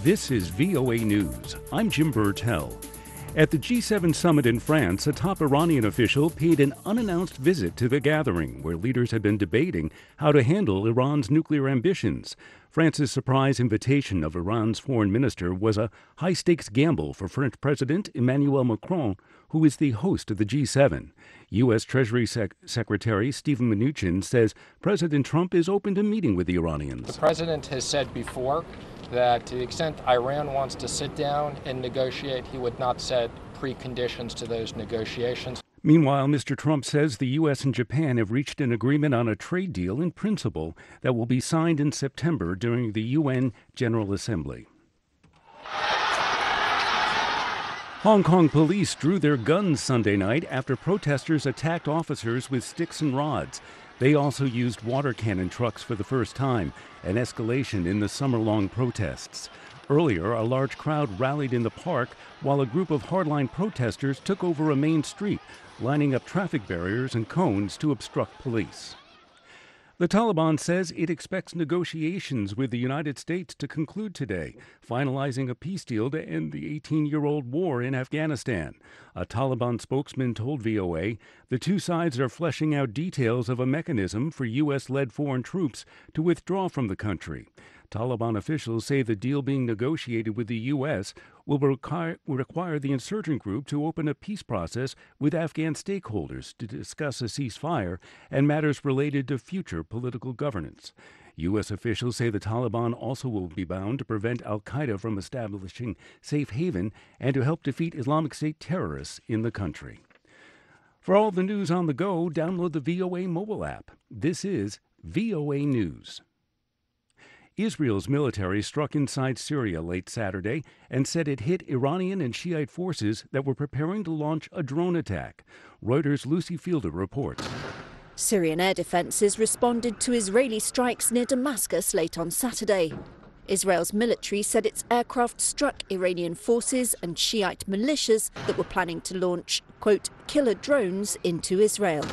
This is VOA News. I'm Jim Burtell. At the G7 summit in France, a top Iranian official paid an unannounced visit to the gathering, where leaders had been debating how to handle Iran's nuclear ambitions. France's surprise invitation of Iran's foreign minister was a high-stakes gamble for French President Emmanuel Macron, who is the host of the G7. U.S. Treasury Secretary Steven Mnuchin says President Trump is open to meeting with the Iranians. The president has said before that to the extent Iran wants to sit down and negotiate, he would not set preconditions to those negotiations. Meanwhile, Mr. Trump says the U.S. and Japan have reached an agreement on a trade deal in principle that will be signed in September during the UN General Assembly. Hong Kong police drew their guns Sunday night after protesters attacked officers with sticks and rods. They also used water cannon trucks for the first time, an escalation in the summer-long protests. Earlier, a large crowd rallied in the park while a group of hardline protesters took over a main street, lining up traffic barriers and cones to obstruct police. The Taliban says it expects negotiations with the United States to conclude today, finalizing a peace deal to end the 18-year-old war in Afghanistan. A Taliban spokesman told VOA the two sides are fleshing out details of a mechanism for U.S.-led foreign troops to withdraw from the country. Taliban officials say the deal being negotiated with the U.S. will require the insurgent group to open a peace process with Afghan stakeholders to discuss a ceasefire and matters related to future political governance. U.S. officials say the Taliban also will be bound to prevent al-Qaeda from establishing safe haven and to help defeat Islamic State terrorists in the country. For all the news on the go, download the VOA mobile app. This is VOA News. Israel's military struck inside Syria late Saturday and said it hit Iranian and Shiite forces that were preparing to launch a drone attack. Reuters' Lucy Fielder reports. Syrian air defences responded to Israeli strikes near Damascus late on Saturday. Israel's military said its aircraft struck Iranian forces and Shiite militias that were planning to launch, quote, killer drones into Israel.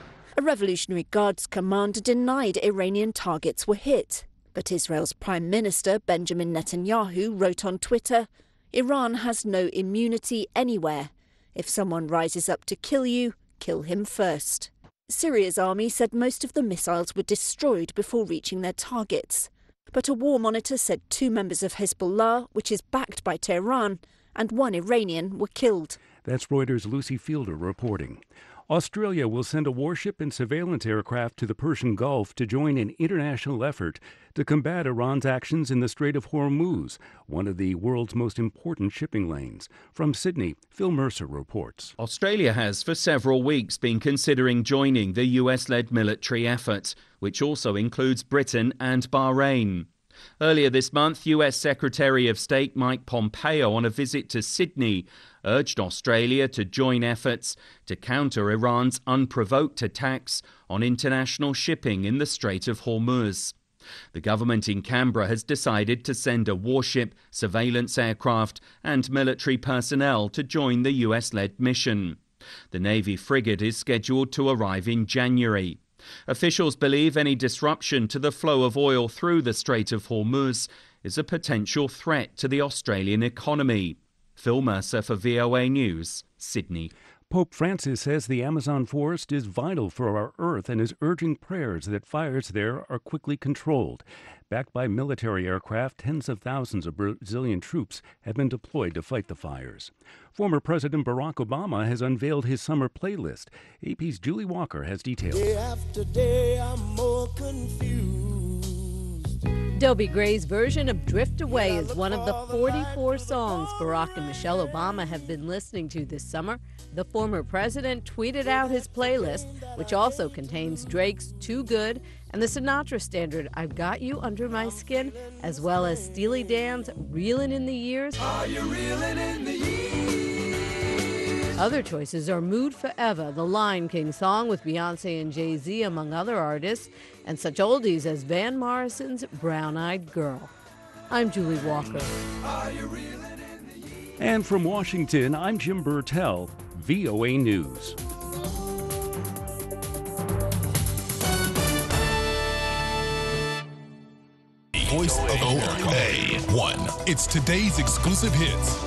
A Revolutionary Guards commander denied Iranian targets were hit. But Israel's Prime Minister Benjamin Netanyahu wrote on Twitter, Iran has no immunity anywhere. If someone rises up to kill you, kill him first. Syria's army said most of the missiles were destroyed before reaching their targets. But a war monitor said 2 members of Hezbollah, which is backed by Tehran, and 1 Iranian were killed. That's Reuters' Lucy Fielder reporting. Australia will send a warship and surveillance aircraft to the Persian Gulf to join an international effort to combat Iran's actions in the Strait of Hormuz, one of the world's most important shipping lanes. From Sydney, Phil Mercer reports. Australia has for several weeks been considering joining the US-led military effort, which also includes Britain and Bahrain. Earlier this month, US Secretary of State Mike Pompeo, on a visit to Sydney, urged Australia to join efforts to counter Iran's unprovoked attacks on international shipping in the Strait of Hormuz. The government in Canberra has decided to send a warship, surveillance aircraft and military personnel to join the US-led mission. The Navy frigate is scheduled to arrive in January. Officials believe any disruption to the flow of oil through the Strait of Hormuz is a potential threat to the Australian economy. Phil Mercer for VOA News, Sydney. Pope Francis says the Amazon forest is vital for our Earth and is urging prayers that fires there are quickly controlled. Backed by military aircraft, tens of thousands of Brazilian troops have been deployed to fight the fires. Former President Barack Obama has unveiled his summer playlist. AP's Julie Walker has details. Day after day, I'm more confused. Dobie Gray's version of Drift Away is one of the 44 songs Barack and Michelle Obama have been listening to this summer. The former president tweeted out his playlist, which also contains Drake's Too Good and the Sinatra standard I've Got You Under My Skin, as well as Steely Dan's Reelin' in the Years. Are you reeling in the years? Other choices are Mood Forever, the Lion King song with Beyonce and Jay-Z, among other artists, and such oldies as Van Morrison's Brown Eyed Girl. I'm Julie Walker. And from Washington, I'm Jim Burtell, VOA News. Voice of America. 1. It's today's exclusive hits.